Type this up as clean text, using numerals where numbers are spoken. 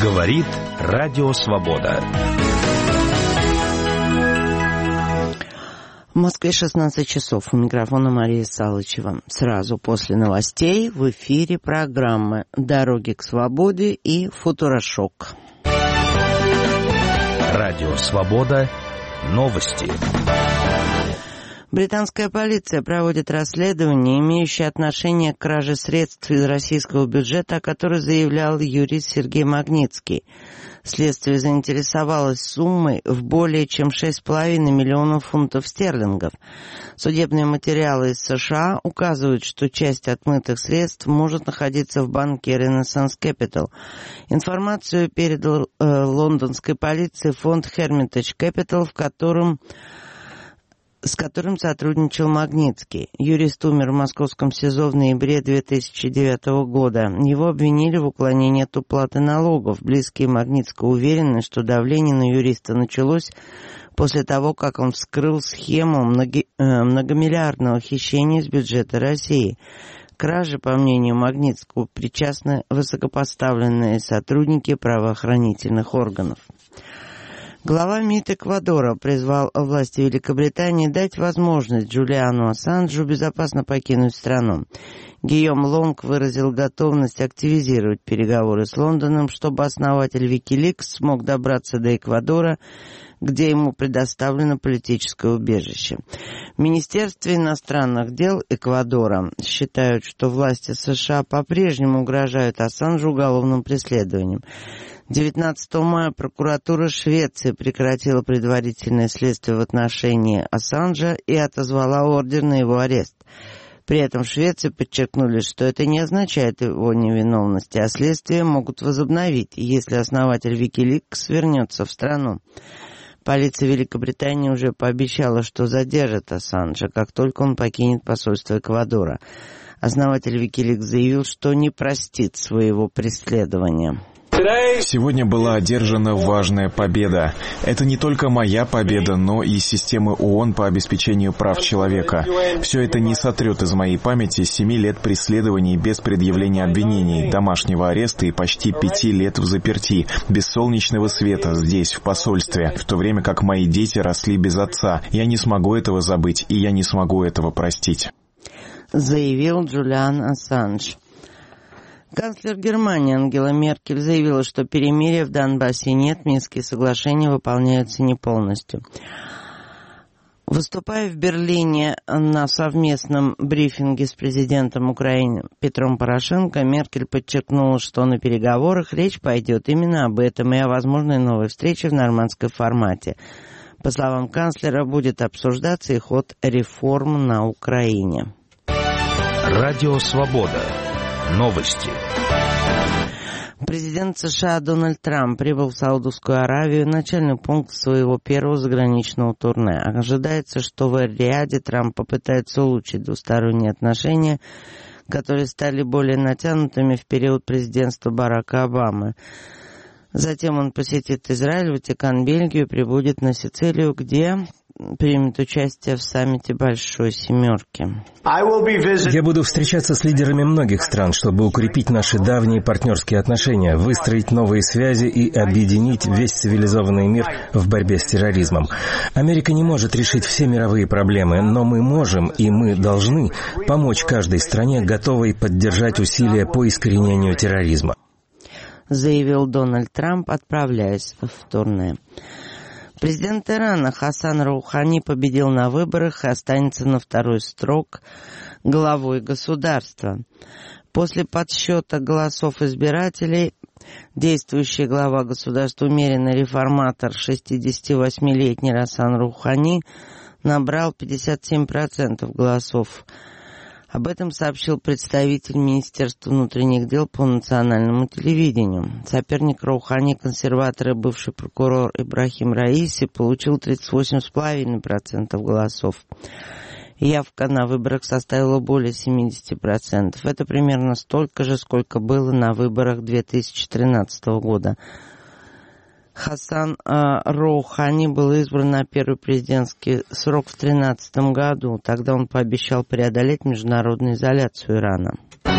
Говорит Радио Свобода. В Москве 16 часов. У микрофона Мария Салычева. Сразу после новостей в эфире программы «Дороги к свободе» и «Футурошок». Радио Свобода. Новости. Британская полиция проводит расследование, имеющее отношение к краже средств из российского бюджета, о которой заявлял юрист Сергей Магнитский. Следствие заинтересовалось суммой в более чем 6,5 миллионов фунтов стерлингов. Судебные материалы из США указывают, что часть отмытых средств может находиться в банке Renaissance Capital. Информацию передал лондонской полиции фонд Hermitage Capital, с которым сотрудничал Магнитский. Юрист умер в московском СИЗО в ноябре 2009 года. Его обвинили в уклонении от уплаты налогов. Близкие Магнитского уверены, что давление на юриста началось после того, как он вскрыл схему многомиллиардного хищения из бюджета России. К краже, по мнению Магнитского, причастны высокопоставленные сотрудники правоохранительных органов. Глава МИД Эквадора призвал власти Великобритании дать возможность Джулиану Ассанжу безопасно покинуть страну. Гийом Лонг выразил готовность активизировать переговоры с Лондоном, чтобы основатель Wikileaks смог добраться до Эквадора, где ему предоставлено политическое убежище. В Министерстве иностранных дел Эквадора считают, что власти США по-прежнему угрожают Ассанжу уголовным преследованием. 19 мая прокуратура Швеции прекратила предварительное следствие в отношении Ассанжа и отозвала ордер на его арест. При этом в Швеции подчеркнули, что это не означает его невиновности, а следствие могут возобновить, если основатель Wikileaks вернется в страну. Полиция Великобритании уже пообещала, что задержит Ассанжа, как только он покинет посольство Эквадора. Основатель Wikileaks заявил, что не простит своего преследования. Сегодня была одержана важная победа. Это не только моя победа, но и системы ООН по обеспечению прав человека. Все это не сотрет из моей памяти 7 лет преследований без предъявления обвинений, домашнего ареста и почти 5 лет в заперти, без солнечного света здесь, в посольстве, в то время как мои дети росли без отца. Я не смогу этого забыть, и я не смогу этого простить. Заявил Джулиан Ассанж. Канцлер Германии Ангела Меркель заявила, что перемирия в Донбассе нет, Минские соглашения выполняются не полностью. Выступая в Берлине на совместном брифинге с президентом Украины Петром Порошенко, Меркель подчеркнула, что на переговорах речь пойдет именно об этом и о возможной новой встрече в нормандском формате. По словам канцлера, будет обсуждаться и ход реформ на Украине. Радио Свобода. Новости. Президент США Дональд Трамп прибыл в Саудовскую Аравию, начальный пункт своего первого заграничного турне. Ожидается, что в Эр-Рияде Трамп попытается улучшить двусторонние отношения, которые стали более натянутыми в период президентства Барака Обамы. Затем он посетит Израиль, Ватикан, Бельгию, прибудет на Сицилию, где примет участие в саммите Большой Семерки. Я буду встречаться с лидерами многих стран, чтобы укрепить наши давние партнерские отношения, выстроить новые связи и объединить весь цивилизованный мир в борьбе с терроризмом. Америка не может решить все мировые проблемы, но мы можем и мы должны помочь каждой стране, готовой поддержать усилия по искоренению терроризма. Заявил Дональд Трамп, отправляясь в турне. Президент Ирана Хасан Роухани победил на выборах и останется на второй срок главой государства. После подсчета голосов избирателей действующий глава государства, умеренный реформатор 68-летний Хасан Роухани, набрал 57% голосов. Об этом сообщил представитель Министерства внутренних дел по национальному телевидению. Соперник Роухани, консерватор и бывший прокурор Ибрахим Раиси, получил 38,5% голосов. Явка на выборах составила более 70%. Это примерно столько же, сколько было на выборах 2013 года. Хасан Роухани был избран на первый президентский срок в 2013 году. Тогда он пообещал преодолеть международную изоляцию Ирана.